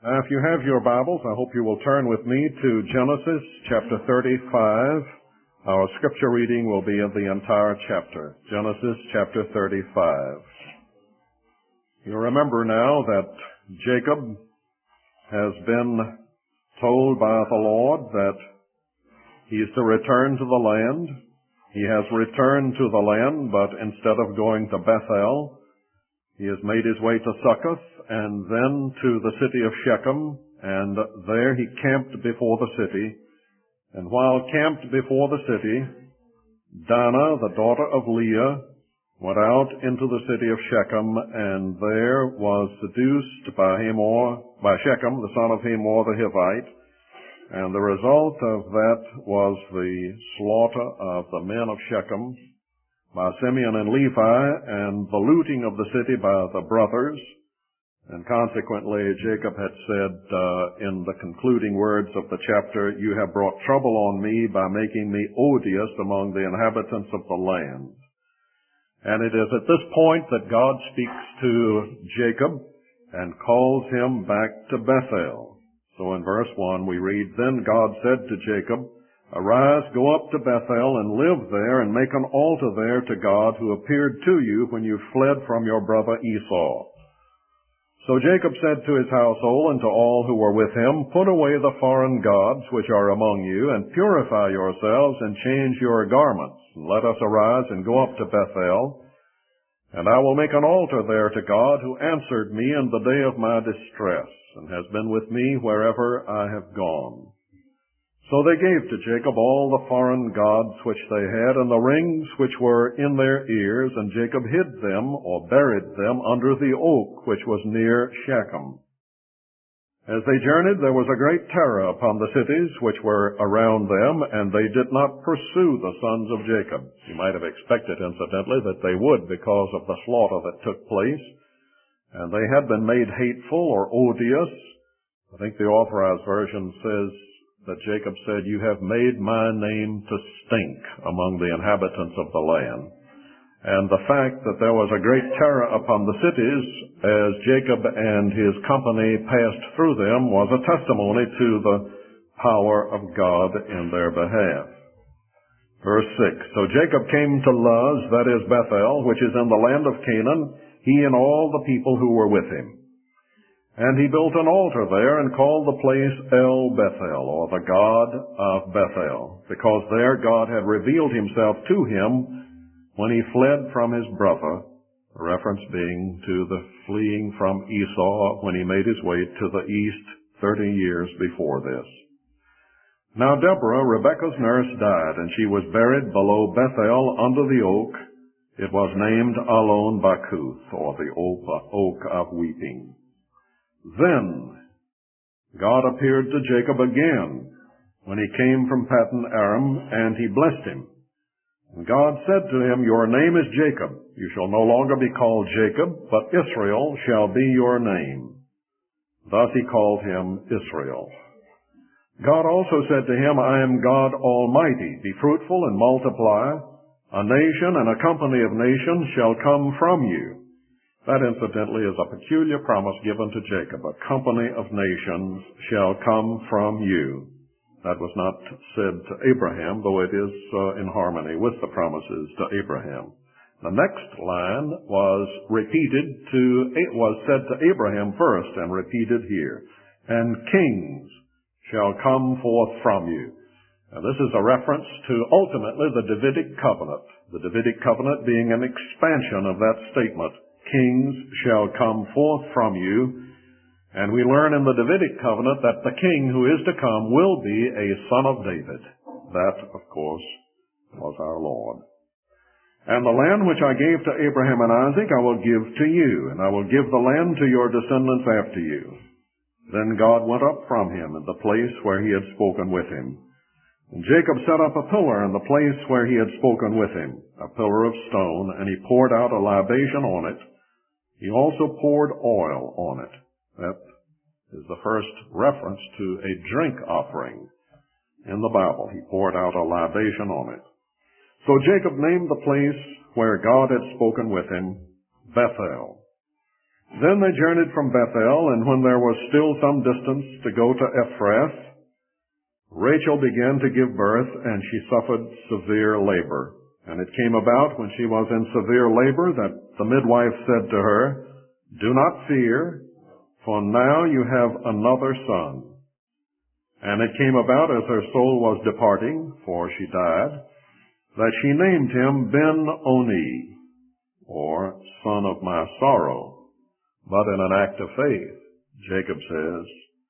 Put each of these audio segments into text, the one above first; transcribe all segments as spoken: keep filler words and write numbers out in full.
Now, if you have your Bibles, I hope you will turn with me to Genesis chapter thirty-five. Our scripture reading will be of the entire chapter. Genesis chapter thirty-five. You remember now that Jacob has been told by the Lord that he is to return to the land. He has returned to the land, but instead of going to Bethel, he has made his way to Succoth and then to the city of Shechem, and there he camped before the city. And while camped before the city, Dinah, the daughter of Leah, went out into the city of Shechem, and there was seduced by Hamor, by Shechem, the son of Hamor the Hivite. And the result of that was the slaughter of the men of Shechem by Simeon and Levi, and the looting of the city by the brothers. And consequently, Jacob had said uh, in the concluding words of the chapter, "You have brought trouble on me by making me odious among the inhabitants of the land." And it is at this point that God speaks to Jacob and calls him back to Bethel. So in verse one we read, "Then God said to Jacob, Arise, go up to Bethel and live there and make an altar there to God who appeared to you when you fled from your brother Esau." So Jacob said to his household and to all who were with him, "Put away the foreign gods which are among you, and purify yourselves and change your garments. And let us arise and go up to Bethel, and I will make an altar there to God who answered me in the day of my distress, and has been with me wherever I have gone." So they gave to Jacob all the foreign gods which they had, and the rings which were in their ears, and Jacob hid them, or buried them, under the oak which was near Shechem. As they journeyed, there was a great terror upon the cities which were around them, and they did not pursue the sons of Jacob. You might have expected, incidentally, that they would because of the slaughter that took place, and they had been made hateful or odious. I think the Authorized Version says that Jacob said, "You have made my name to stink among the inhabitants of the land." And the fact that there was a great terror upon the cities as Jacob and his company passed through them was a testimony to the power of God in their behalf. Verse six, "So Jacob came to Luz, that is Bethel, which is in the land of Canaan, he and all the people who were with him. And he built an altar there and called the place El Bethel, or the God of Bethel, because there God had revealed himself to him when he fled from his brother," the reference being to the fleeing from Esau when he made his way to the east thirty years before this. "Now Deborah, Rebekah's nurse, died, and she was buried below Bethel under the oak. It was named Allon Bakuth, or the oak of weeping. Then God appeared to Jacob again when he came from Paddan Aram, and he blessed him. And God said to him, 'Your name is Jacob. You shall no longer be called Jacob, but Israel shall be your name.' Thus he called him Israel. God also said to him, 'I am God Almighty. Be fruitful and multiply. A nation and a company of nations shall come from you.'" That, incidentally, is a peculiar promise given to Jacob. "A company of nations shall come from you." That was not said to Abraham, though it is uh, in harmony with the promises to Abraham. The next line was repeated to, it was said to Abraham first and repeated here. "And kings shall come forth from you." Now, this is a reference to ultimately the Davidic covenant, the Davidic covenant being an expansion of that statement. Kings shall come forth from you. And we learn in the Davidic covenant that the king who is to come will be a son of David. That, of course, was our Lord. "And the land which I gave to Abraham and Isaac I will give to you, and I will give the land to your descendants after you." Then God went up from him in the place where he had spoken with him. And Jacob set up a pillar in the place where he had spoken with him, a pillar of stone, and he poured out a libation on it. He also poured oil on it. That is the first reference to a drink offering in the Bible. He poured out a libation on it. So Jacob named the place where God had spoken with him Bethel. Then they journeyed from Bethel, and when there was still some distance to go to Ephrath, Rachel began to give birth, and she suffered severe labor. And it came about when she was in severe labor that the midwife said to her, "Do not fear, for now you have another son." And it came about as her soul was departing, for she died, that she named him Ben-Oni, or son of my sorrow. But in an act of faith, Jacob says,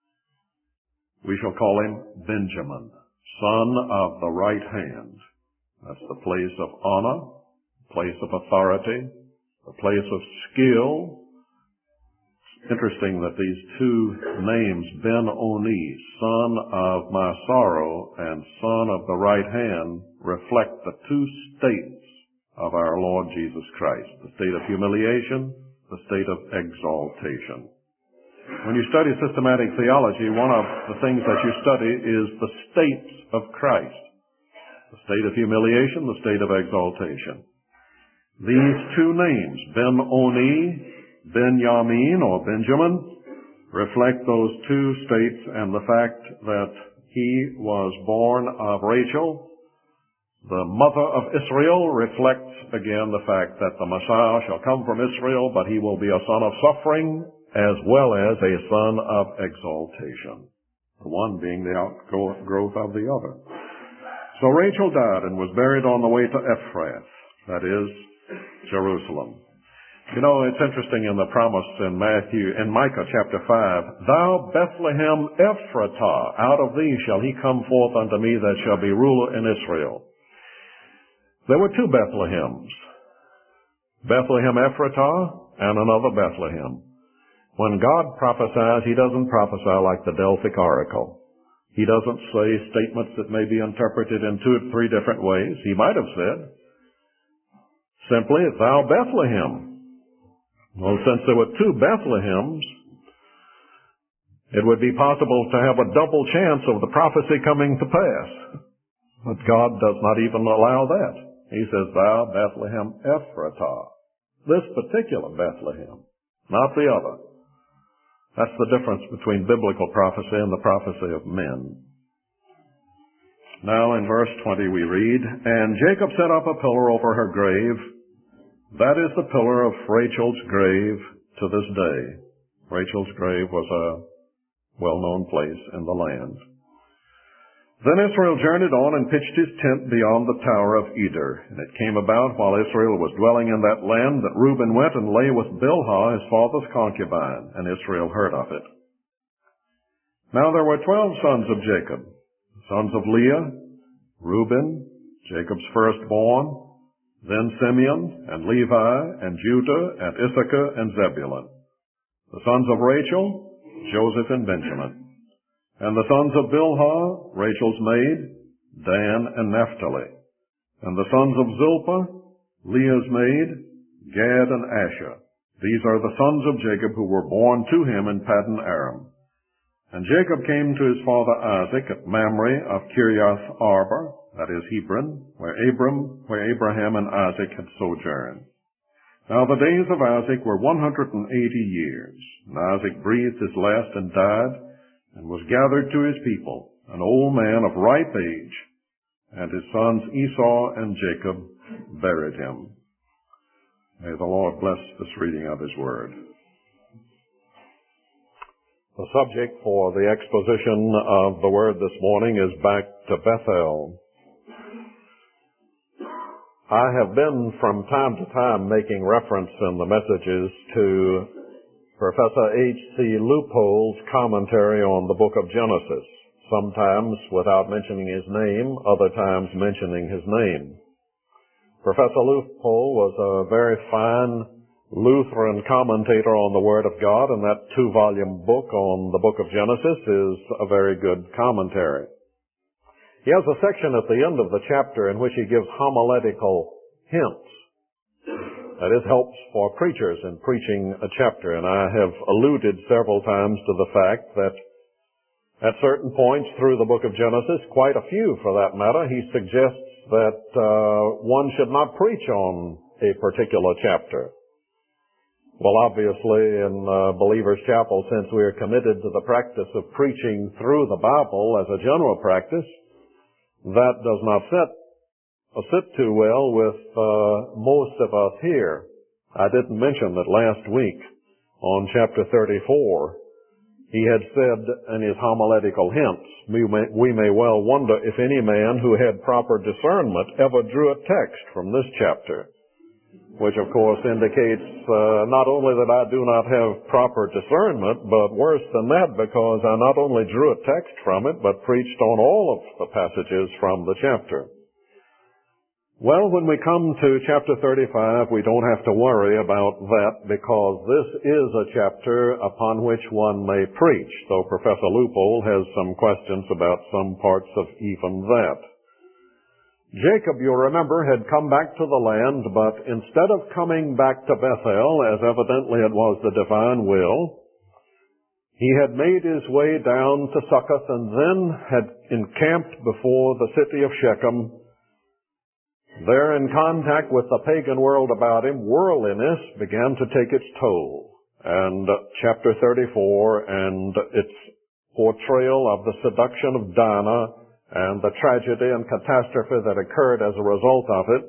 we shall call him Benjamin, son of the right hand. That's the place of honor, place of authority, the place of skill. It's interesting that these two names, Ben-Oni, son of my sorrow, and son of the right hand, reflect the two states of our Lord Jesus Christ, the state of humiliation, the state of exaltation. When you study systematic theology, one of the things that you study is the states of Christ. The state of humiliation, the state of exaltation. These two names, Ben-Oni, Benjamin, or Benjamin, reflect those two states and the fact that he was born of Rachel. The mother of Israel reflects again the fact that the Messiah shall come from Israel, but he will be a son of suffering as well as a son of exaltation, the one being the outgrowth of the other. So Rachel died and was buried on the way to Ephrath, that is, Jerusalem. You know, it's interesting in the promise in Matthew, in Micah chapter five, "Thou Bethlehem Ephratah, out of thee shall he come forth unto me that shall be ruler in Israel." There were two Bethlehems, Bethlehem Ephratah and another Bethlehem. When God prophesies, he doesn't prophesy like the Delphic oracle. He doesn't say statements that may be interpreted in two or three different ways. He might have said, simply, "Thou Bethlehem." Well, since there were two Bethlehems, it would be possible to have a double chance of the prophecy coming to pass. But God does not even allow that. He says, "Thou Bethlehem Ephratah." This particular Bethlehem, not the other. That's the difference between biblical prophecy and the prophecy of men. Now in verse twenty we read, "And Jacob set up a pillar over her grave. That is the pillar of Rachel's grave to this day." Rachel's grave was a well-known place in the land. "Then Israel journeyed on and pitched his tent beyond the tower of Eder. And it came about, while Israel was dwelling in that land, that Reuben went and lay with Bilhah, his father's concubine, and Israel heard of it. Now there were twelve sons of Jacob, sons of Leah, Reuben, Jacob's firstborn, then Simeon, and Levi, and Judah, and Issachar, and Zebulun. The sons of Rachel, Joseph and Benjamin. And the sons of Bilhah, Rachel's maid, Dan and Naphtali. And the sons of Zilpah, Leah's maid, Gad and Asher. These are the sons of Jacob who were born to him in Paddan Aram. And Jacob came to his father Isaac at Mamre of Kiriath Arba, that is Hebron, where Abram, where Abraham and Isaac had sojourned. Now the days of Isaac were one hundred and eighty years. And Isaac breathed his last and died, and was gathered to his people, an old man of ripe age, and his sons Esau and Jacob buried him." May the Lord bless this reading of his word. The subject for the exposition of the word this morning is back to Bethel. I have been from time to time making reference in the messages to Professor H C Leupold's commentary on the book of Genesis, sometimes without mentioning his name, other times mentioning his name. Professor Leupold was a very fine Lutheran commentator on the Word of God, and that two-volume book on the book of Genesis is a very good commentary. He has a section at the end of the chapter in which he gives homiletical hints. That is, helps for preachers in preaching a chapter. And I have alluded several times to the fact that at certain points through the book of Genesis, quite a few for that matter, he suggests that uh, one should not preach on a particular chapter. Well, obviously, in uh, Believers Chapel, since we are committed to the practice of preaching through the Bible as a general practice, that does not sit, uh, sit too well with uh, most of us here. I didn't mention that last week on chapter thirty-four, he had said in his homiletical hints, we may, we may well wonder if any man who had proper discernment ever drew a text from this chapter, which of course indicates uh, not only that I do not have proper discernment, but worse than that, because I not only drew a text from it, but preached on all of the passages from the chapter. Well, when we come to chapter thirty-five, we don't have to worry about that, because this is a chapter upon which one may preach, though Professor Leupold has some questions about some parts of even that. Jacob, you'll remember, had come back to the land, but instead of coming back to Bethel, as evidently it was the divine will, he had made his way down to Succoth and then had encamped before the city of Shechem. There, in contact with the pagan world about him, worldliness began to take its toll. And chapter thirty-four and its portrayal of the seduction of Dinah and the tragedy and catastrophe that occurred as a result of it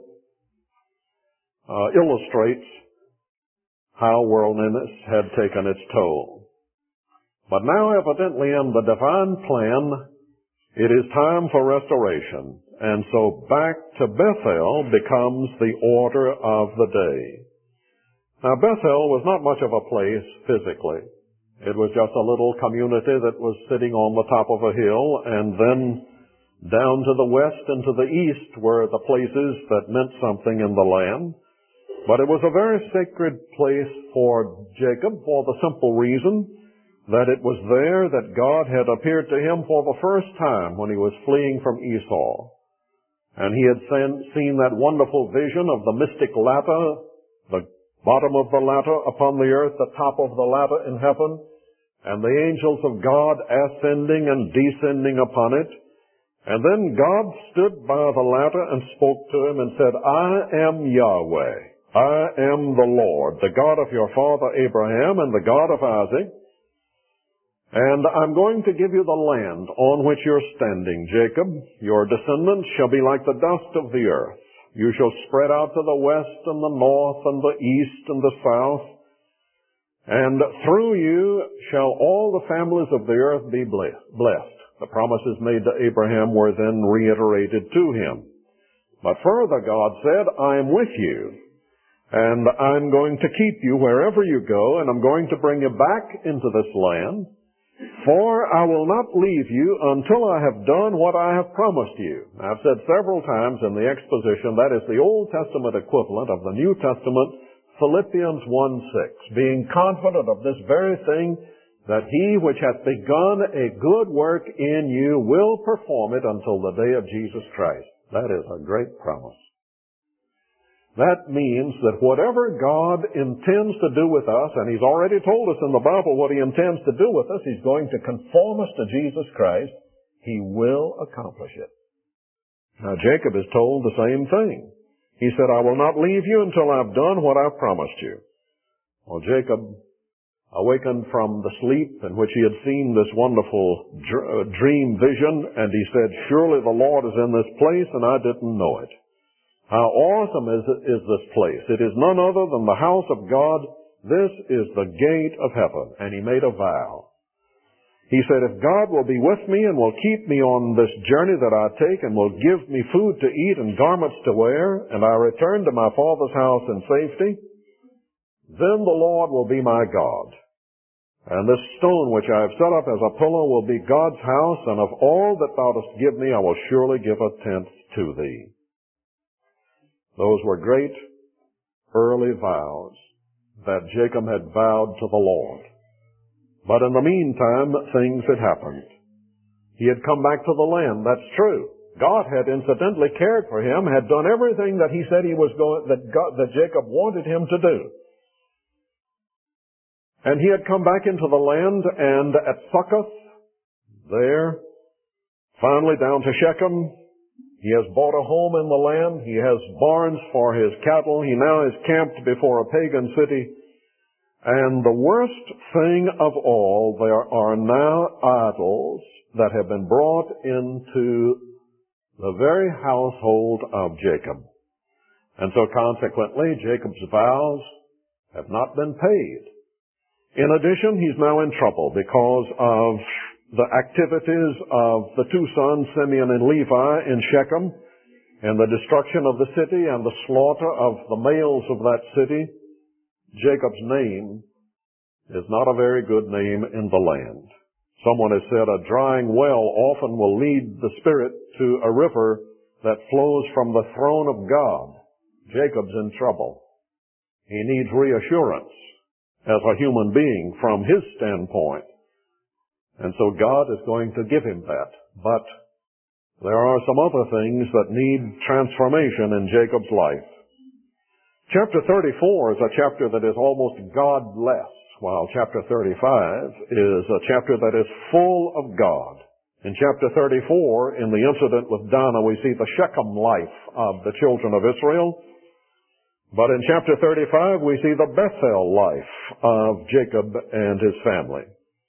uh, illustrates how worldliness had taken its toll. But now, evidently, in the divine plan, it is time for restoration. And so back to Bethel becomes the order of the day. Now, Bethel was not much of a place physically. It was just a little community that was sitting on the top of a hill, and then down to the west and to the east were the places that meant something in the land. But it was a very sacred place for Jacob for the simple reason that it was there that God had appeared to him for the first time when he was fleeing from Esau. And he had seen that wonderful vision of the mystic ladder, the bottom of the ladder upon the earth, the top of the ladder in heaven, and the angels of God ascending and descending upon it. And then God stood by the ladder and spoke to him and said, I am Yahweh. I am the Lord, the God of your father Abraham and the God of Isaac. And I'm going to give you the land on which you're standing, Jacob. Your descendants shall be like the dust of the earth. You shall spread out to the west and the north and the east and the south. And through you shall all the families of the earth be blessed. The promises made to Abraham were then reiterated to him. But further, God said, I am with you. And I'm going to keep you wherever you go, and I'm going to bring you back into this land. For I will not leave you until I have done what I have promised you. I've said several times in the exposition that is the Old Testament equivalent of the New Testament, Philippians one six, being confident of this very thing, that he which hath begun a good work in you will perform it until the day of Jesus Christ. That is a great promise. That means that whatever God intends to do with us, and He's already told us in the Bible what He intends to do with us, He's going to conform us to Jesus Christ. He will accomplish it. Now, Jacob is told the same thing. He said, I will not leave you until I've done what I've promised you. Well, Jacob awakened from the sleep in which he had seen this wonderful dream vision, and he said, surely the Lord is in this place, and I didn't know it. How awesome is, it, is this place? It is none other than the house of God. This is the gate of heaven. And he made a vow. He said, if God will be with me and will keep me on this journey that I take and will give me food to eat and garments to wear, and I return to my father's house in safety, then the Lord will be my God. And this stone which I have set up as a pillar will be God's house, and of all that thou dost give me, I will surely give a tenth to thee. Those were great early vows that Jacob had vowed to the Lord. But in the meantime, things had happened. He had come back to the land, that's true. God had incidentally cared for him, had done everything that he said he was going, that God, that Jacob wanted him to do. And he had come back into the land, and at Succoth, there, finally down to Shechem, he has bought a home in the land. He has barns for his cattle. He now is camped before a pagan city. And the worst thing of all, there are now idols that have been brought into the very household of Jacob. And so consequently, Jacob's vows have not been paid. In addition, he's now in trouble because of the activities of the two sons, Simeon and Levi, in Shechem, and the destruction of the city and the slaughter of the males of that city. Jacob's name is not a very good name in the land. Someone has said a drying well often will lead the spirit to a river that flows from the throne of God. Jacob's in trouble. He needs reassurance as a human being from his standpoint. And so God is going to give him that. But there are some other things that need transformation in Jacob's life. Chapter thirty-four is a chapter that is almost godless, while chapter thirty-five is a chapter that is full of God. In chapter thirty-four, in the incident with Dinah, we see the Shechem life of the children of Israel. But in chapter thirty-five, we see the Bethel life of Jacob and his family.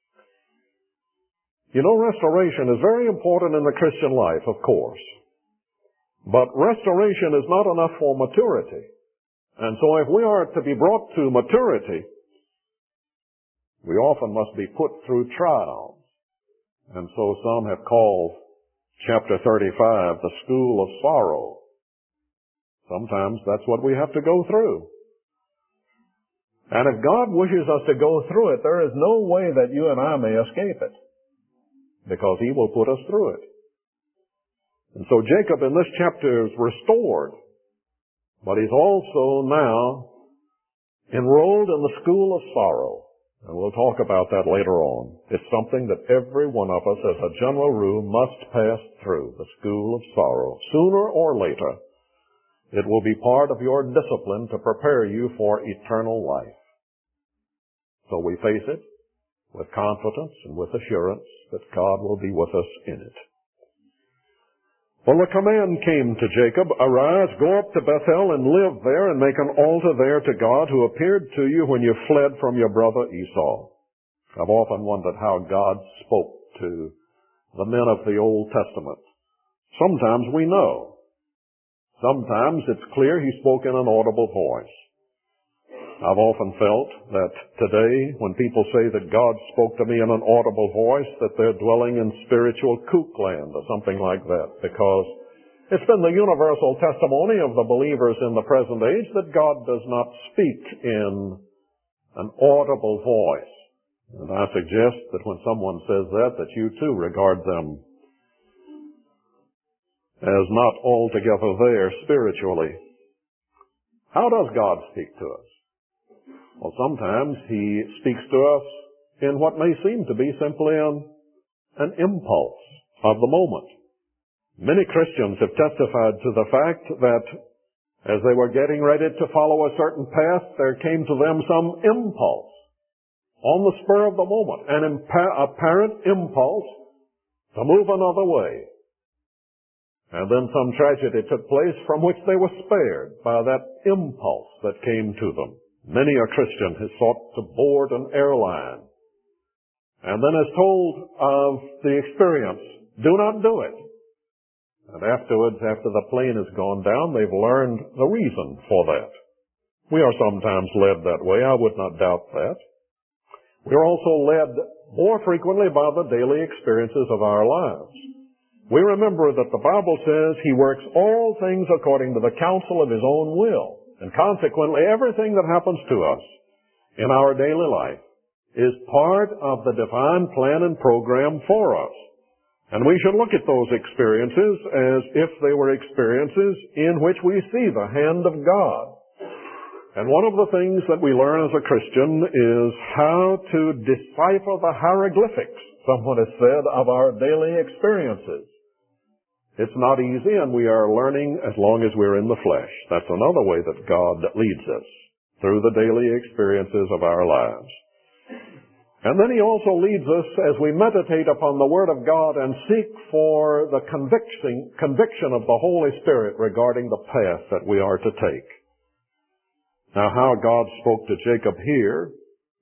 You know, restoration is very important in the Christian life, of course. But restoration is not enough for maturity. And so if we are to be brought to maturity, we often must be put through trials. And so some have called chapter thirty-five the school of sorrow. Sometimes that's what we have to go through. And if God wishes us to go through it, there is no way that you and I may escape it, because He will put us through it. And so Jacob in this chapter is restored, but he's also now enrolled in the school of sorrow. And we'll talk about that later on. It's something that every one of us, as a general rule, must pass through, the school of sorrow. Sooner or later, it will be part of your discipline to prepare you for eternal life. So we face it with confidence and with assurance that God will be with us in it. Well, the command came to Jacob, "Arise, go up to Bethel and live there and make an altar there to God who appeared to you when you fled from your brother Esau." I've often wondered how God spoke to the men of the Old Testament. Sometimes we know. Sometimes it's clear He spoke in an audible voice. I've often felt that today, when people say that God spoke to me in an audible voice, that they're dwelling in spiritual kook land or something like that, because it's been the universal testimony of the believers in the present age that God does not speak in an audible voice. And I suggest that when someone says that, that you too regard them as not altogether there spiritually. How does God speak to us? Well, sometimes He speaks to us in what may seem to be simply an, an impulse of the moment. Many Christians have testified to the fact that as they were getting ready to follow a certain path, there came to them some impulse on the spur of the moment, an impa- apparent impulse to move another way. And then some tragedy took place from which they were spared by that impulse that came to them. Many a Christian has sought to board an airline and then is told of the experience, do not do it. And afterwards, after the plane has gone down, they've learned the reason for that. We are sometimes led that way. I would not doubt that. We are also led more frequently by the daily experiences of our lives. We remember that the Bible says He works all things according to the counsel of His own will. And consequently, everything that happens to us in our daily life is part of the divine plan and program for us. And we should look at those experiences as if they were experiences in which we see the hand of God. And one of the things that we learn as a Christian is how to decipher the hieroglyphics, someone has said, of our daily experiences. It's not easy, and we are learning as long as we're in the flesh. That's another way that God leads us, through the daily experiences of our lives. And then He also leads us as we meditate upon the Word of God and seek for the conviction, conviction of the Holy Spirit regarding the path that we are to take. Now, how God spoke to Jacob here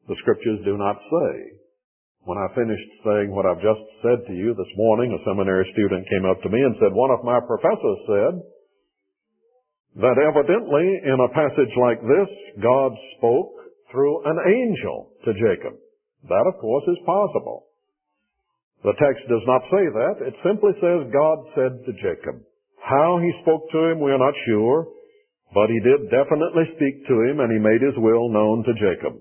The Scriptures do not say. When I finished saying what I've just said to you this morning, a seminary student came up to me and said, one of my professors said that evidently in a passage like this, God spoke through an angel to Jacob. That, of course, is possible. The text does not say that. It simply says God said to Jacob. How he spoke to him, we're not sure, but he did definitely speak to him, and he made his will known to Jacob.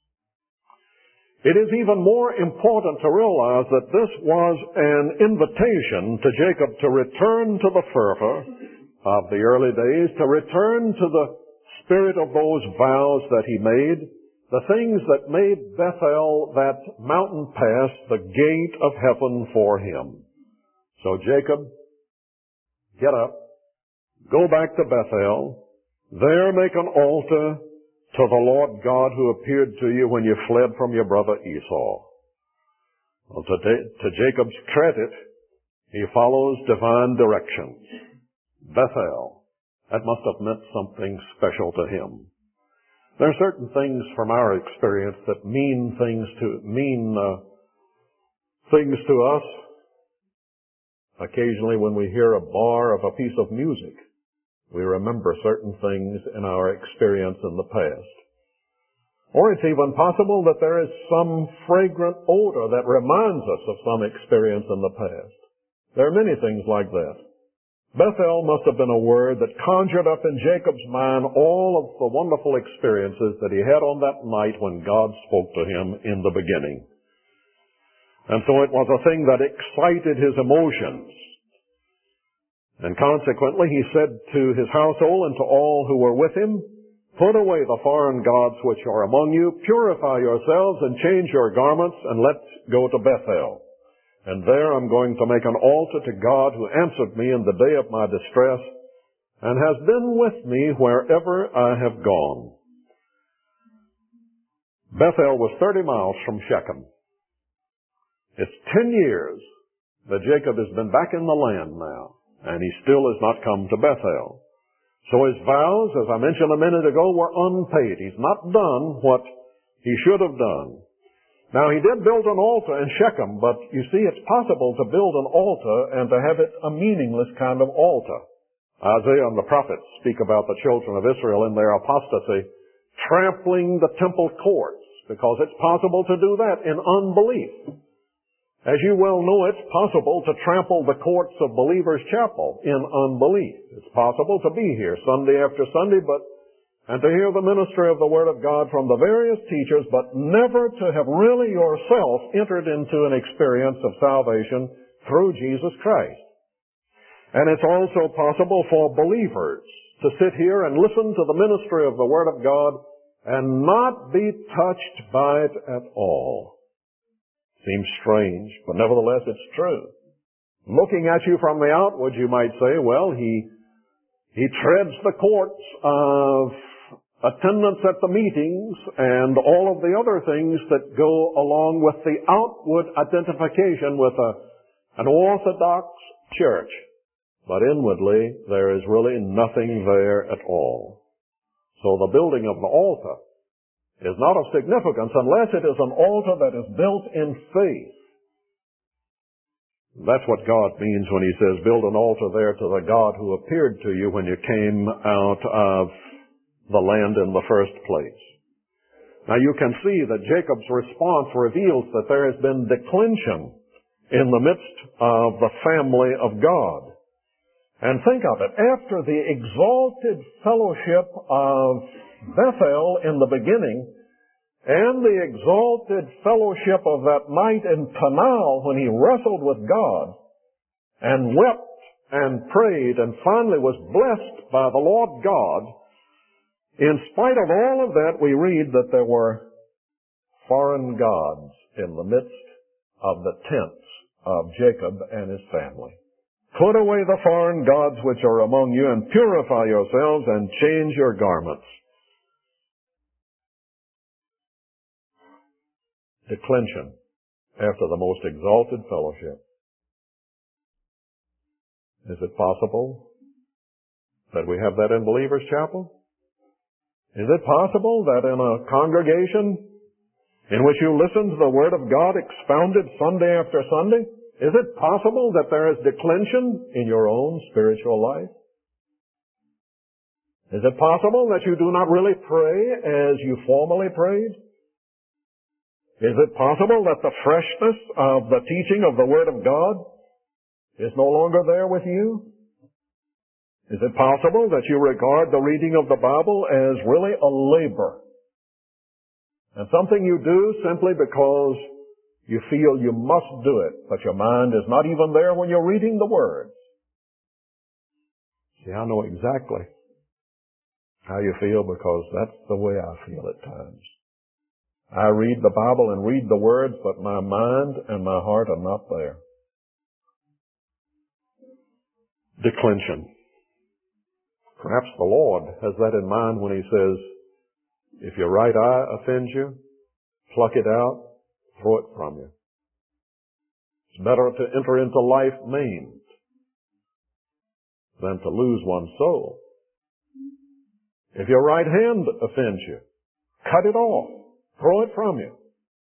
It is even more important to realize that this was an invitation to Jacob to return to the fervor of the early days, to return to the spirit of those vows that he made, the things that made Bethel, that mountain pass, the gate of heaven for him. So Jacob, get up, go back to Bethel, there make an altar to the Lord God who appeared to you when you fled from your brother Esau. Well, to, to Jacob's credit, he follows divine directions. Bethel, that must have meant something special to him. There are certain things from our experience that mean things to mean uh, things to us. Occasionally, when we hear a bar of a piece of music, we remember certain things in our experience in the past. Or it's even possible that there is some fragrant odor that reminds us of some experience in the past. There are many things like that. Bethel must have been a word that conjured up in Jacob's mind all of the wonderful experiences that he had on that night when God spoke to him in the beginning. And so it was a thing that excited his emotions. And consequently, he said to his household and to all who were with him, put away the foreign gods which are among you, purify yourselves and change your garments, and let's go to Bethel. And there I'm going to make an altar to God who answered me in the day of my distress and has been with me wherever I have gone. Bethel was thirty miles from Shechem. It's ten years that Jacob has been back in the land now, and he still has not come to Bethel. So his vows, as I mentioned a minute ago, were unpaid. He's not done what he should have done. Now, he did build an altar in Shechem, but you see, it's possible to build an altar and to have it a meaningless kind of altar. Isaiah and the prophets speak about the children of Israel in their apostasy trampling the temple courts, because it's possible to do that in unbelief. As you well know, it's possible to trample the courts of Believers' Chapel in unbelief. It's possible to be here Sunday after Sunday, but and to hear the ministry of the Word of God from the various teachers, but never to have really yourself entered into an experience of salvation through Jesus Christ. And it's also possible for believers to sit here and listen to the ministry of the Word of God and not be touched by it at all. Seems strange, but nevertheless it's true. Looking at you from the outward, you might say, well, he, he treads the courts of attendance at the meetings and all of the other things that go along with the outward identification with a, an Orthodox church. But inwardly, there is really nothing there at all. So the building of the altar is not of significance unless it is an altar that is built in faith. That's what God means when he says, build an altar there to the God who appeared to you when you came out of the land in the first place. Now you can see that Jacob's response reveals that there has been declension in the midst of the family of God. And think of it, after the exalted fellowship of Bethel in the beginning, and the exalted fellowship of that night in Peniel when he wrestled with God, and wept and prayed, and finally was blessed by the Lord God, in spite of all of that, we read that there were foreign gods in the midst of the tents of Jacob and his family. Put away the foreign gods which are among you, and purify yourselves, and change your garments. Declension after the most exalted fellowship. Is it possible that we have that in Believers' Chapel? Is it possible that in a congregation in which you listen to the Word of God expounded Sunday after Sunday? Is it possible that there is declension in your own spiritual life? Is it possible that you do not really pray as you formerly prayed? Is it possible that the freshness of the teaching of the Word of God is no longer there with you? Is it possible that you regard the reading of the Bible as really a labor and something you do simply because you feel you must do it, but your mind is not even there when you're reading the words? See, I know exactly how you feel, because that's the way I feel at times. I read the Bible and read the words, but my mind and my heart are not there. Declension. Perhaps the Lord has that in mind when He says, if your right eye offends you, pluck it out, throw it from you. It's better to enter into life maimed than to lose one's soul. If your right hand offends you, cut it off, throw it from you.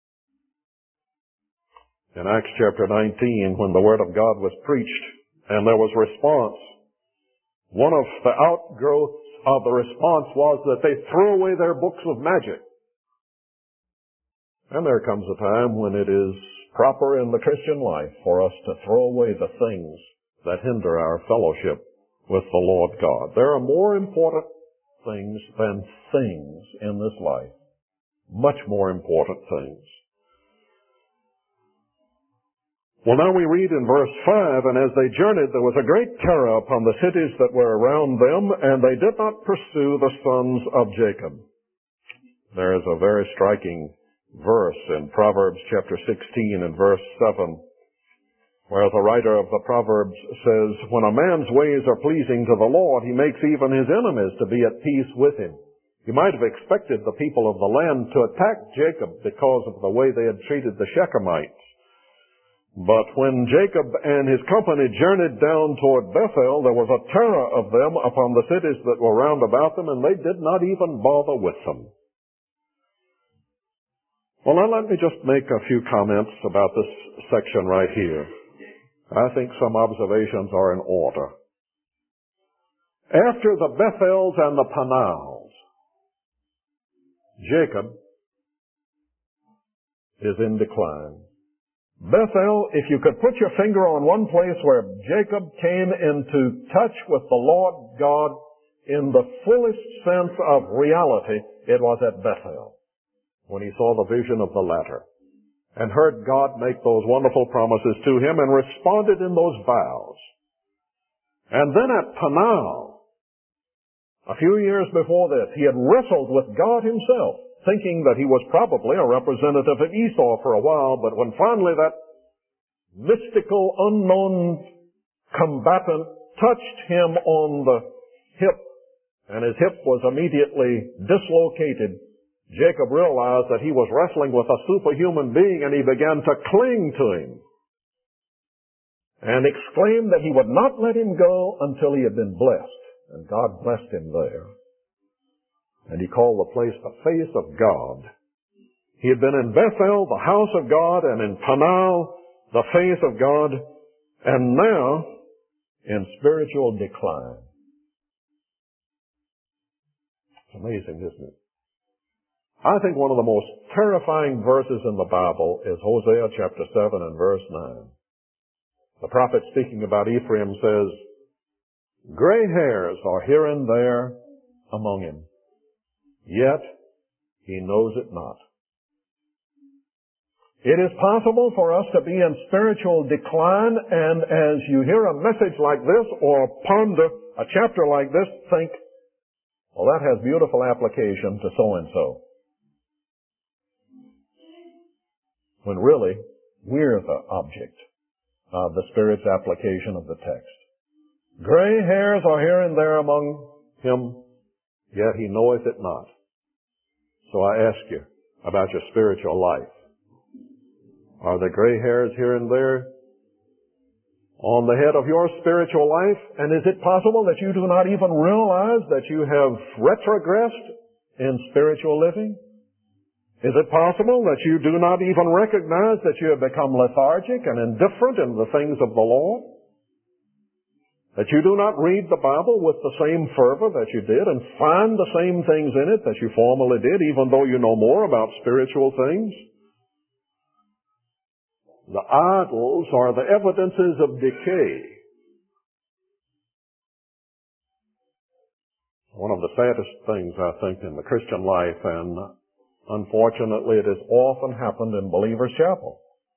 In Acts chapter nineteen, when the Word of God was preached and there was response, one of the outgrowths of the response was that they threw away their books of magic. And there comes a time when it is proper in the Christian life for us to throw away the things that hinder our fellowship with the Lord God. There are more important things than things in this life. Much more important things. Well, now we read in verse five, and as they journeyed, there was a great terror upon the cities that were around them, and they did not pursue the sons of Jacob. There is a very striking verse in Proverbs chapter sixteen and verse seven, where the writer of the Proverbs says, when a man's ways are pleasing to the Lord, he makes even his enemies to be at peace with him. You might have expected the people of the land to attack Jacob because of the way they had treated the Shechemites. But when Jacob and his company journeyed down toward Bethel, there was a terror of them upon the cities that were round about them, and they did not even bother with them. Well, now let me just make a few comments about this section right here. I think some observations are in order. After the Bethels and the Panals, Jacob is in decline. Bethel, if you could put your finger on one place where Jacob came into touch with the Lord God in the fullest sense of reality, it was at Bethel, when he saw the vision of the ladder and heard God make those wonderful promises to him and responded in those vows. And then at Panal, a few years before this, he had wrestled with God himself, thinking that he was probably a representative of Esau for a while, but when finally that mystical, unknown combatant touched him on the hip, and his hip was immediately dislocated, Jacob realized that he was wrestling with a superhuman being, and he began to cling to him and exclaimed that he would not let him go until he had been blessed. And God blessed him there. And he called the place the face of God. He had been in Bethel, the house of God, and in Panal, the face of God, and now in spiritual decline. It's amazing, isn't it? I think one of the most terrifying verses in the Bible is Hosea chapter seven and verse nine. The prophet speaking about Ephraim says, "Gray hairs are here and there among him, yet he knows it not." It is possible for us to be in spiritual decline, and as you hear a message like this or ponder a chapter like this, think, well, that has beautiful application to so-and-so. When really, we're the object of the Spirit's application of the text. Gray hairs are here and there among him, yet he knoweth it not. So I ask you about your spiritual life. Are there gray hairs here and there on the head of your spiritual life? And is it possible that you do not even realize that you have retrogressed in spiritual living? Is it possible that you do not even recognize that you have become lethargic and indifferent in the things of the Lord? That you do not read the Bible with the same fervor that you did and find the same things in it that you formerly did, even though you know more about spiritual things? The idols are the evidences of decay. One of the saddest things, I think, in the Christian life, and unfortunately it has often happened in Believer's Chapel.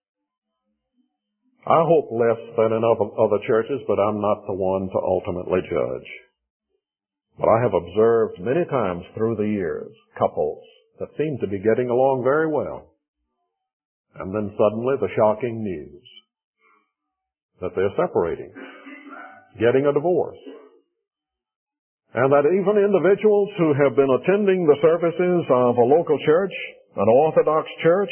I hope less than in other churches, but I'm not the one to ultimately judge. But I have observed many times through the years couples that seem to be getting along very well. And then suddenly the shocking news that they're separating, getting a divorce. And that even individuals who have been attending the services of a local church, an Orthodox church,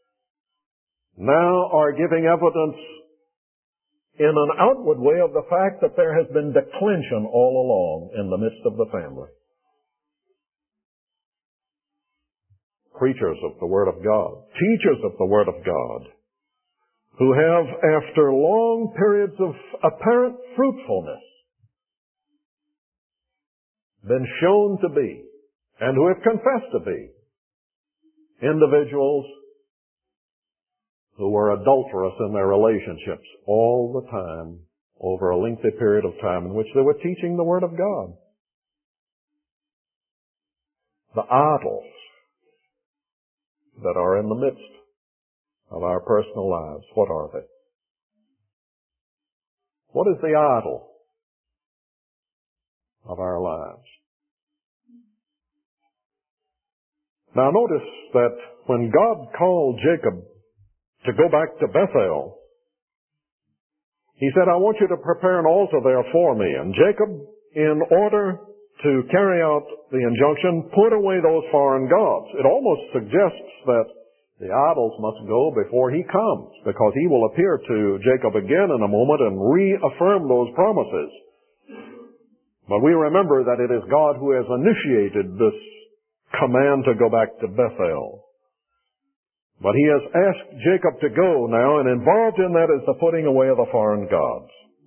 now are giving evidence in an outward way of the fact that there has been declension all along in the midst of the family. Preachers of the Word of God, teachers of the Word of God, who have, after long periods of apparent fruitfulness, been shown to be, and who have confessed to be, individuals who were adulterous in their relationships all the time, over a lengthy period of time in which they were teaching the Word of God. The idols that are in the midst of our personal lives, what are they? What is the idol of our lives? Now notice that when God called Jacob to go back to Bethel, He said, I want you to prepare an altar there for me. And Jacob, in order to carry out the injunction, put away those foreign gods. It almost suggests that the idols must go before he comes, because he will appear to Jacob again in a moment and reaffirm those promises. But we remember that it is God who has initiated this command to go back to Bethel. But he has asked Jacob to go now, and involved in that is the putting away of the foreign gods.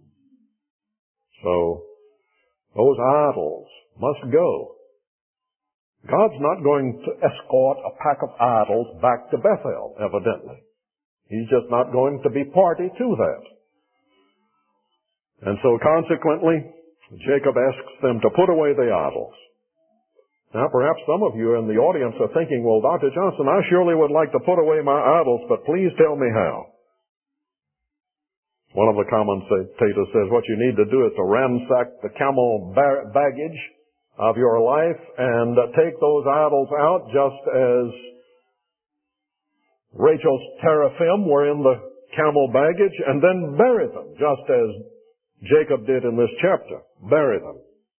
So, those idols must go. God's not going to escort a pack of idols back to Bethel, evidently. He's just not going to be party to that. And so consequently, Jacob asks them to put away the idols. Now perhaps some of you in the audience are thinking, well, Doctor Johnson, I surely would like to put away my idols, but please tell me how. One of the commentators says what you need to do is to ransack the camel baggage of your life and take those idols out, just as Rachel's teraphim were in the camel baggage, and then bury them, just as Jacob did in this chapter. Bury them.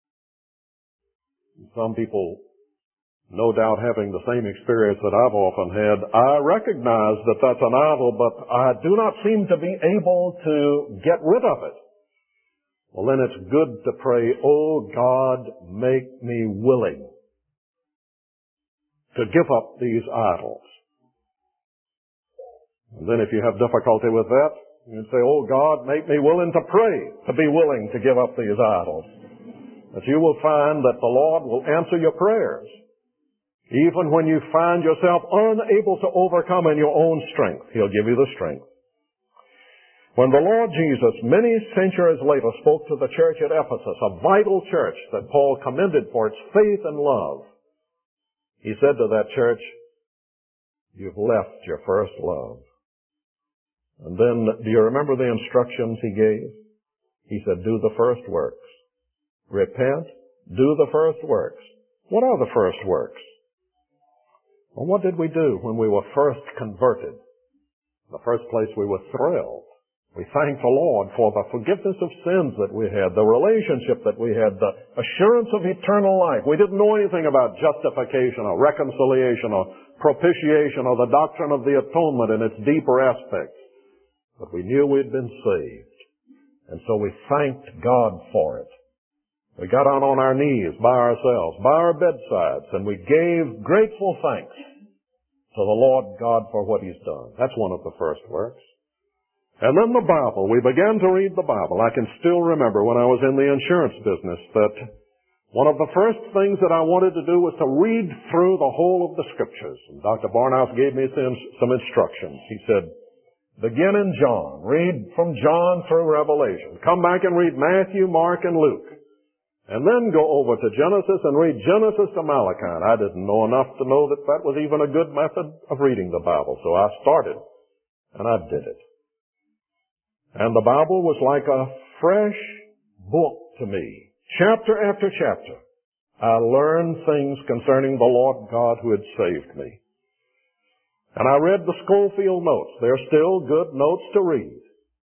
Some people, no doubt having the same experience that I've often had, I recognize that that's an idol, but I do not seem to be able to get rid of it. Well, then it's good to pray, oh God, make me willing to give up these idols. And then if you have difficulty with that, you say, oh God, make me willing to pray, to be willing to give up these idols. That you will find that the Lord will answer your prayers, even when you find yourself unable to overcome in your own strength. He'll give you the strength. When the Lord Jesus, many centuries later, spoke to the church at Ephesus, a vital church that Paul commended for its faith and love, he said to that church, you've left your first love. And then, do you remember the instructions he gave? He said, do the first works. Repent, do the first works. What are the first works? Well, what did we do when we were first converted? In the first place, we were thrilled. We thanked the Lord for the forgiveness of sins that we had, the relationship that we had, the assurance of eternal life. We didn't know anything about justification or reconciliation or propitiation or the doctrine of the atonement in its deeper aspects. But we knew we'd been saved. And so we thanked God for it. We got out on our knees by ourselves, by our bedsides, and we gave grateful thanks to the Lord God for what He's done. That's one of the first works. And then the Bible. We began to read the Bible. I can still remember when I was in the insurance business that one of the first things that I wanted to do was to read through the whole of the Scriptures. And Doctor Barnhouse gave me some, some instructions. He said, begin in John. Read from John through Revelation. Come back and read Matthew, Mark, and Luke. And then go over to Genesis and read Genesis to Malachi. I didn't know enough to know that that was even a good method of reading the Bible. So I started, and I did it. And the Bible was like a fresh book to me. Chapter after chapter, I learned things concerning the Lord God who had saved me. And I read the Schofield notes. They're still good notes to read.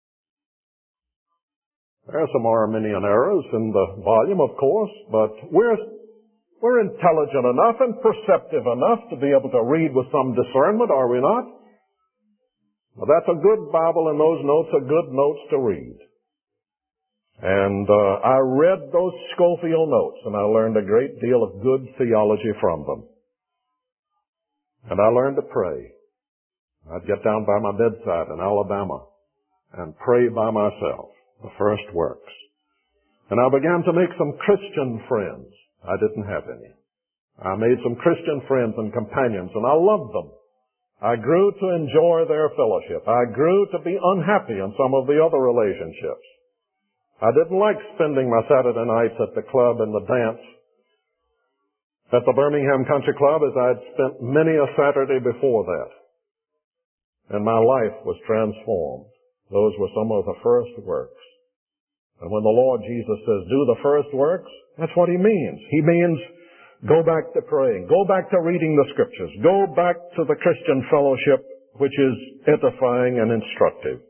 There are some Arminian errors in the volume, of course, but we're, we're intelligent enough and perceptive enough to be able to read with some discernment, are we not? Well, that's a good Bible, and those notes are good notes to read. And uh, I read those Schofield notes, and I learned a great deal of good theology from them. And I learned to pray. I'd get down by my bedside in Alabama and pray by myself, the first works. And I began to make some Christian friends. I didn't have any. I made some Christian friends and companions, and I loved them. I grew to enjoy their fellowship. I grew to be unhappy in some of the other relationships. I didn't like spending my Saturday nights at the club and the dance at the Birmingham Country Club as I'd spent many a Saturday before that. And my life was transformed. Those were some of the first works. And when the Lord Jesus says, do the first works, that's what He means. He means go back to praying. Go back to reading the Scriptures. Go back to the Christian fellowship, which is edifying and instructive.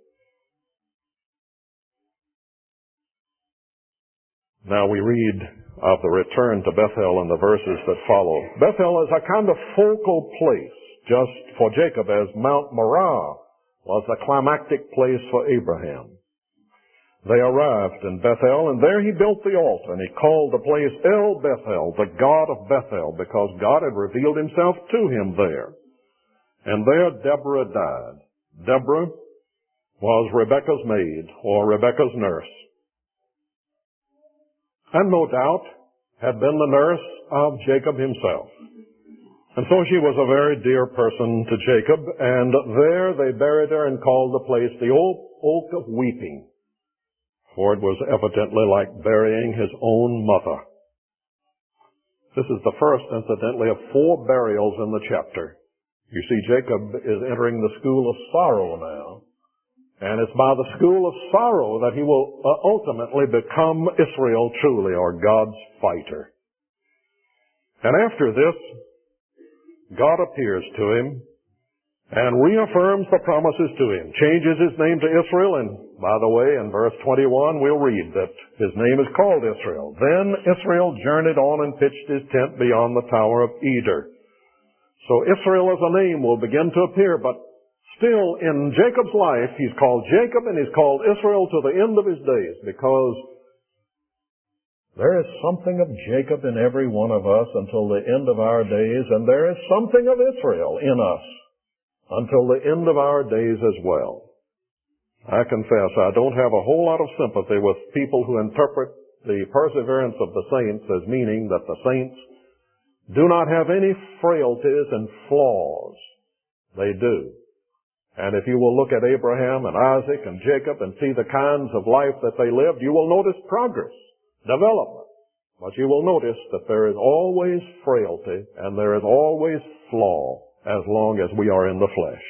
Now we read of the return to Bethel in the verses that follow. Bethel is a kind of focal place, just for Jacob, as Mount Moriah was the climactic place for Abraham. They arrived in Bethel, and there he built the altar, and he called the place El Bethel, the God of Bethel, because God had revealed Himself to him there. And there Deborah died. Deborah was Rebekah's maid, or Rebekah's nurse. And no doubt had been the nurse of Jacob himself. And so she was a very dear person to Jacob, and there they buried her and called the place the Oak of Weeping. For it was evidently like burying his own mother. This is the first, incidentally, of four burials in the chapter. You see, Jacob is entering the school of sorrow now. And it's by the school of sorrow that he will uh, ultimately become Israel truly, or God's fighter. And after this, God appears to him and reaffirms the promises to him, changes his name to Israel, and by the way, in verse twenty-one, we'll read that his name is called Israel. Then Israel journeyed on and pitched his tent beyond the Tower of Eder. So Israel as a name will begin to appear, but still in Jacob's life, he's called Jacob and he's called Israel to the end of his days, because there is something of Jacob in every one of us until the end of our days, and there is something of Israel in us until the end of our days as well. I confess I don't have a whole lot of sympathy with people who interpret the perseverance of the saints as meaning that the saints do not have any frailties and flaws. They do. And if you will look at Abraham and Isaac and Jacob and see the kinds of life that they lived, you will notice progress, development. But you will notice that there is always frailty and there is always flaw as long as we are in the flesh.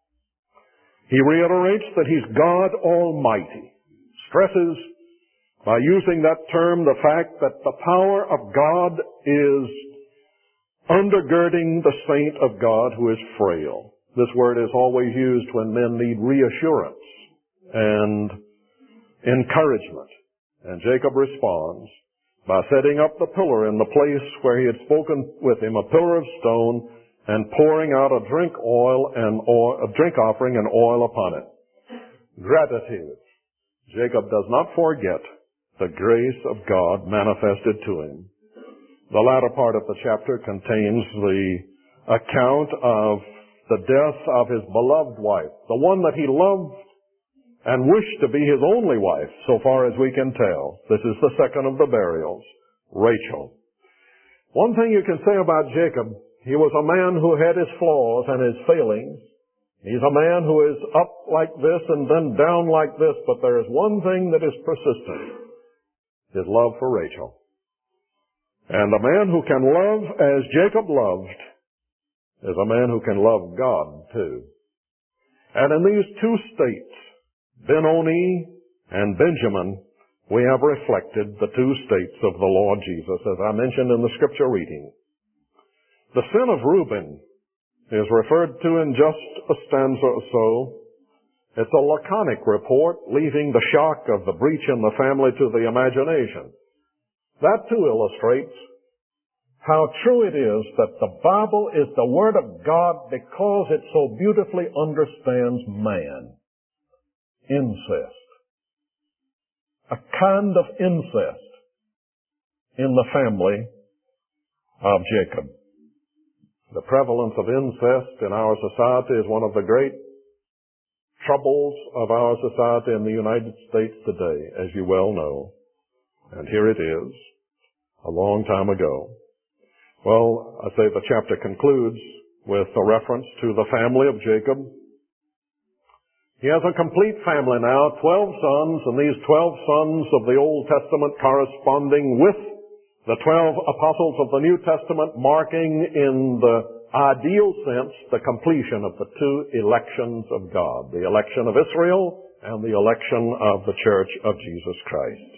He reiterates that He's God Almighty, stresses by using that term the fact that the power of God is undergirding the saint of God who is frail. This word is always used when men need reassurance and encouragement. And Jacob responds by setting up the pillar in the place where he had spoken with him, a pillar of stone, and pouring out a drink oil and oil, a drink offering and oil upon it. Gratitude. Jacob does not forget the grace of God manifested to him. The latter part of the chapter contains the account of the death of his beloved wife, the one that he loved and wished to be his only wife, so far as we can tell. This is the second of the burials, Rachel. One thing you can say about Jacob, he was a man who had his flaws and his failings. He's a man who is up like this and then down like this, but there is one thing that is persistent, his love for Rachel. And a man who can love as Jacob loved is a man who can love God too. And in these two states, Benoni and Benjamin, we have reflected the two states of the Lord Jesus, as I mentioned in the scripture reading. The sin of Reuben is referred to in just a stanza or so. It's a laconic report, leaving the shock of the breach in the family to the imagination. That too illustrates how true it is that the Bible is the Word of God because it so beautifully understands man. Incest. A kind of incest in the family of Jacob. The prevalence of incest in our society is one of the great troubles of our society in the United States today, as you well know. And here it is, a long time ago. Well, I say the chapter concludes with a reference to the family of Jacob. He has a complete family now, twelve sons, and these twelve sons of the Old Testament corresponding with the twelve apostles of the New Testament, marking in the ideal sense the completion of the two elections of God, the election of Israel and the election of the Church of Jesus Christ.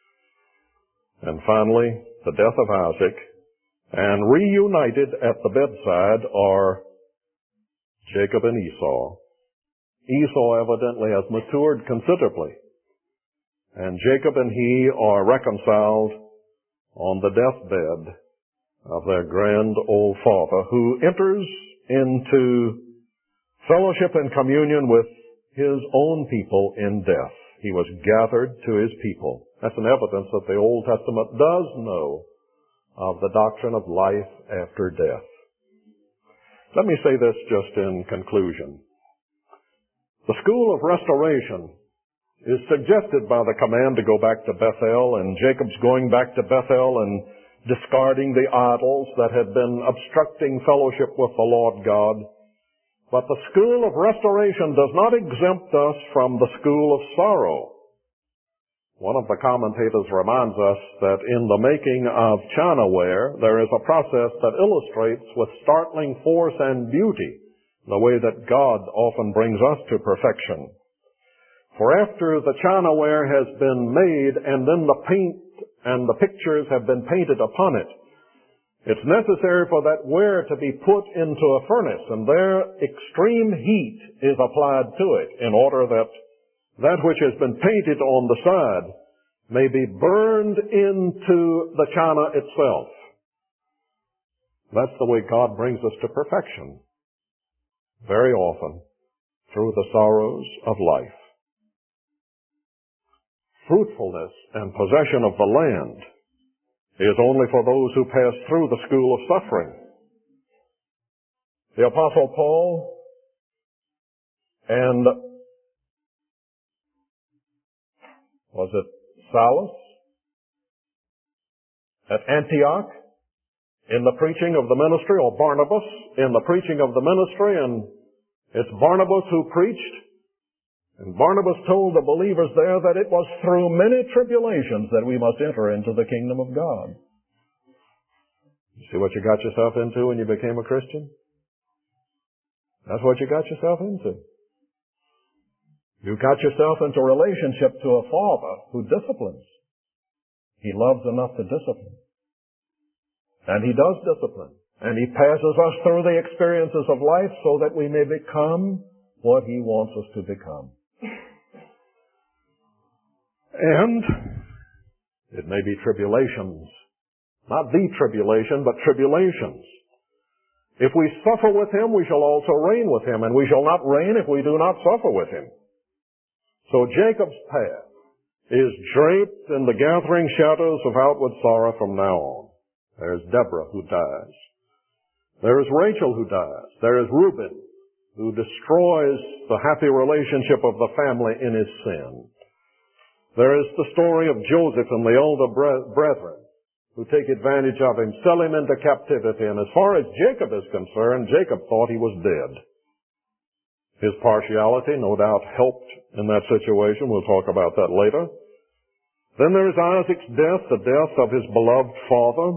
And finally, the death of Isaac, and reunited at the bedside are Jacob and Esau. Esau evidently has matured considerably, and Jacob and he are reconciled on the deathbed of their grand old father, who enters into fellowship and communion with his own people in death. He was gathered to his people. That's an evidence that the Old Testament does know of the doctrine of life after death. Let me say this just in conclusion. The school of restoration is suggested by the command to go back to Bethel, and Jacob's going back to Bethel and discarding the idols that had been obstructing fellowship with the Lord God. But the school of restoration does not exempt us from the school of sorrow. One of the commentators reminds us that in the making of chinaware, there is a process that illustrates with startling force and beauty the way that God often brings us to perfection. For after the chinaware has been made and then the paint and the pictures have been painted upon it, it's necessary for that ware to be put into a furnace, and there extreme heat is applied to it in order that that which has been painted on the side may be burned into the china itself. That's the way God brings us to perfection, very often through the sorrows of life. Fruitfulness and possession of the land is only for those who pass through the school of suffering. The Apostle Paul and was it Silas at Antioch in the preaching of the ministry, or Barnabas in the preaching of the ministry, and it's Barnabas who preached. And Barnabas told the believers there that it was through many tribulations that we must enter into the kingdom of God. You see what you got yourself into when you became a Christian? That's what you got yourself into. You got yourself into relationship to a Father who disciplines. He loves enough to discipline. And He does discipline. And He passes us through the experiences of life so that we may become what He wants us to become. And it may be tribulations. Not the tribulation, but tribulations. If we suffer with Him, we shall also reign with Him, and we shall not reign if we do not suffer with Him. So Jacob's path is draped in the gathering shadows of outward sorrow from now on. There's Deborah who dies. There is Rachel who dies. There is Reuben. who destroys the happy relationship of the family in his sin. There is the story of Joseph and the older brethren who take advantage of him, sell him into captivity. And as far as Jacob is concerned, Jacob thought he was dead. His partiality, no doubt, helped in that situation. We'll talk about that later. Then there is Isaac's death, the death of his beloved father.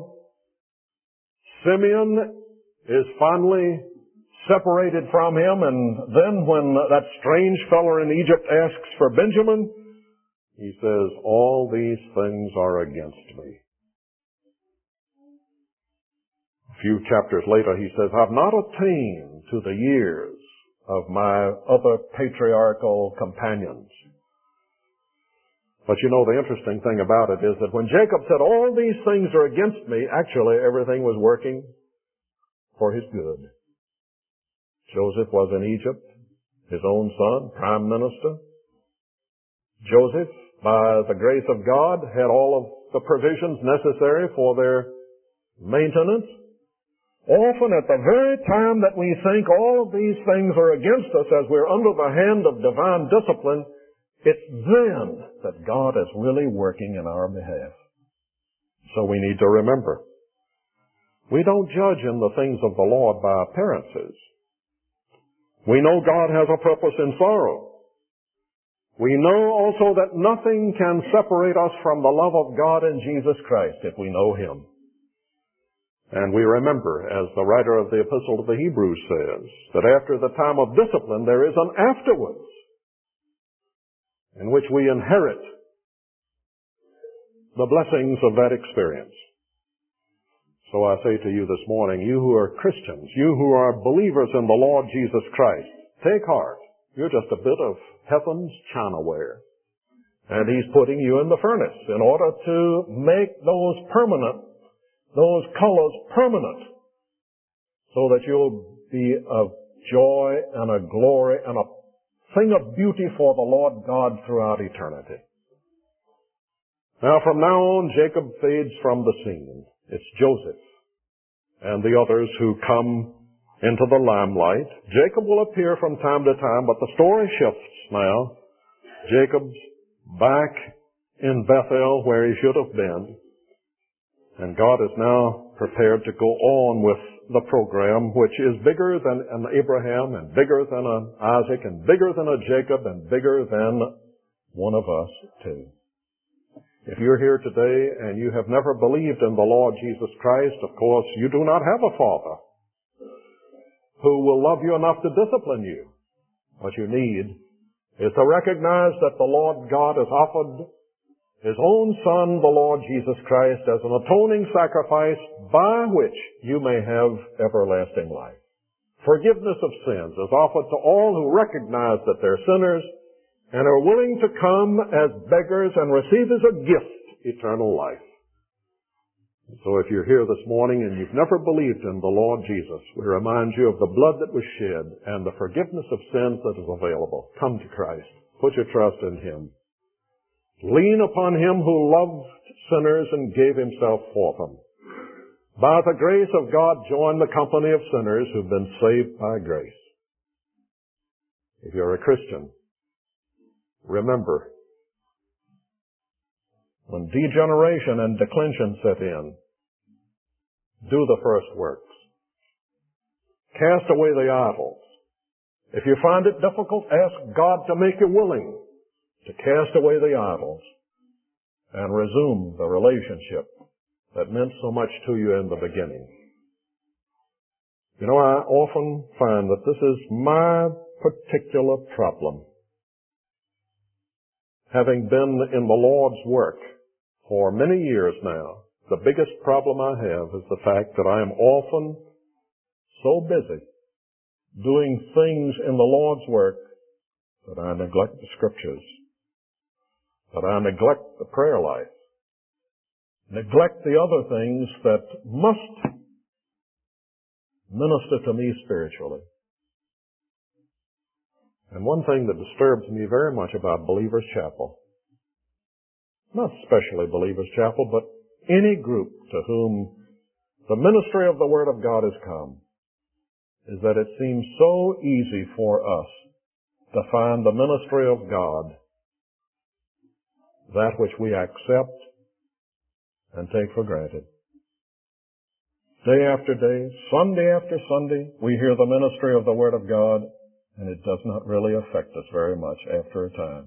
Simeon is finally separated from him, and then when that strange fellow in Egypt asks for Benjamin, he says, all these things are against me. A few chapters later, he says, I've not attained to the years of my other patriarchal companions. But you know, the interesting thing about it is that when Jacob said, all these things are against me, actually everything was working for his good. Joseph was in Egypt, his own son, prime minister. Joseph, by the grace of God, had all of the provisions necessary for their maintenance. Often at the very time that we think all of these things are against us as we're under the hand of divine discipline, it's then that God is really working in our behalf. So we need to remember, we don't judge in the things of the Lord by appearances. We know God has a purpose in sorrow. We know also that nothing can separate us from the love of God in Jesus Christ if we know Him. And we remember, as the writer of the Epistle to the Hebrews says, that after the time of discipline there is an afterwards in which we inherit the blessings of that experience. So I say to you this morning, you who are Christians, you who are believers in the Lord Jesus Christ, take heart. You're just a bit of heaven's chinaware. And He's putting you in the furnace in order to make those permanent, those colors permanent, so that you'll be a joy and a glory and a thing of beauty for the Lord God throughout eternity. Now from now on, Jacob fades from the scene. It's Joseph and the others who come into the limelight. Jacob will appear from time to time, but the story shifts now. Jacob's back in Bethel where he should have been. And God is now prepared to go on with the program, which is bigger than an Abraham and bigger than an Isaac and bigger than a Jacob and bigger than one of us too. If you're here today and you have never believed in the Lord Jesus Christ, of course, you do not have a Father who will love you enough to discipline you. What you need is to recognize that the Lord God has offered His own Son, the Lord Jesus Christ, as an atoning sacrifice by which you may have everlasting life. Forgiveness of sins is offered to all who recognize that they're sinners and are willing to come as beggars and receive as a gift eternal life. So if you're here this morning and you've never believed in the Lord Jesus, we remind you of the blood that was shed and the forgiveness of sins that is available. Come to Christ. Put your trust in Him. Lean upon Him who loved sinners and gave Himself for them. By the grace of God, join the company of sinners who've been saved by grace. If you're a Christian, remember, when degeneration and declension set in, do the first works. Cast away the idols. If you find it difficult, ask God to make you willing to cast away the idols and resume the relationship that meant so much to you in the beginning. You know, I often find that this is my particular problem. Having been in the Lord's work for many years now, the biggest problem I have is the fact that I am often so busy doing things in the Lord's work that I neglect the Scriptures, that I neglect the prayer life, neglect the other things that must minister to me spiritually. And one thing that disturbs me very much about Believers Chapel, not especially Believers Chapel, but any group to whom the ministry of the Word of God has come, is that it seems so easy for us to find the ministry of God, that which we accept and take for granted. Day after day, Sunday after Sunday, we hear the ministry of the Word of God, and it does not really affect us very much after a time.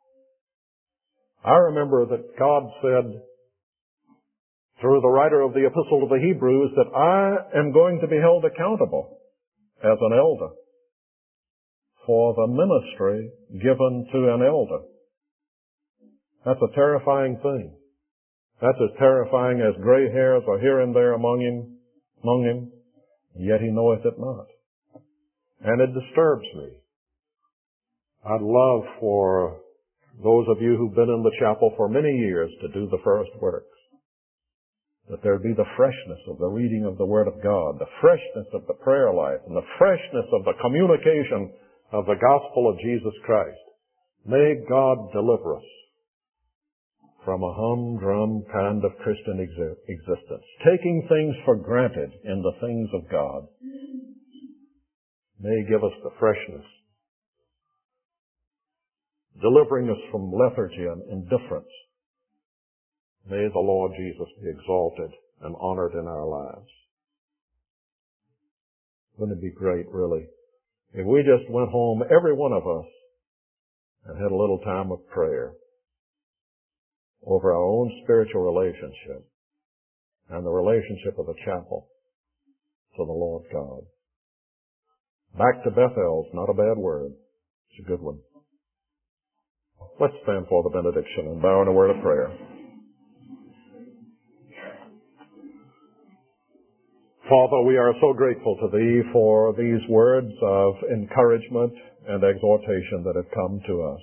I remember that God said through the writer of the Epistle to the Hebrews that I am going to be held accountable as an elder for the ministry given to an elder. That's a terrifying thing. That's as terrifying as gray hairs are here and there among him, among him, and yet he knoweth it not. And it disturbs me. I'd love for those of you who've been in the chapel for many years to do the first works, that there be the freshness of the reading of the Word of God, the freshness of the prayer life, and the freshness of the communication of the gospel of Jesus Christ. May God deliver us from a humdrum kind of Christian exi- existence, taking things for granted in the things of God. May give us the freshness, delivering us from lethargy and indifference. May the Lord Jesus be exalted and honored in our lives. Wouldn't it be great, really, if we just went home, every one of us, and had a little time of prayer over our own spiritual relationship and the relationship of the chapel to the Lord God. Back to Bethel's not a bad word. It's a good one. Let's stand for the benediction and bow in a word of prayer. Father, we are so grateful to Thee for these words of encouragement and exhortation that have come to us.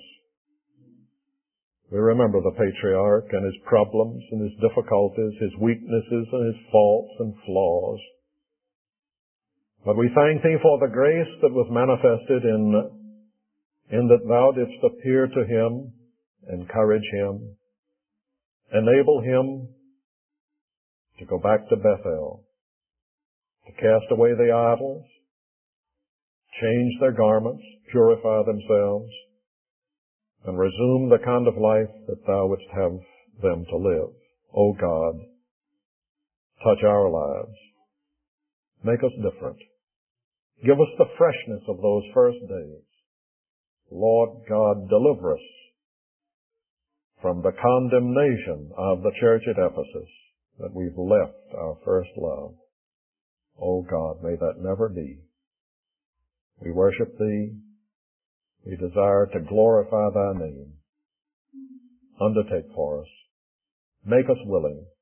We remember the patriarch and his problems and his difficulties, his weaknesses and his faults and flaws. But we thank Thee for the grace that was manifested in, in that Thou didst appear to him, encourage him, enable him to go back to Bethel, to cast away the idols, change their garments, purify themselves, and resume the kind of life that Thou wouldst have them to live. O God, touch our lives. Make us different. Give us the freshness of those first days. Lord God, deliver us from the condemnation of the church at Ephesus that we've left our first love. O God, may that never be. We worship Thee. We desire to glorify Thy name. Undertake for us. Make us willing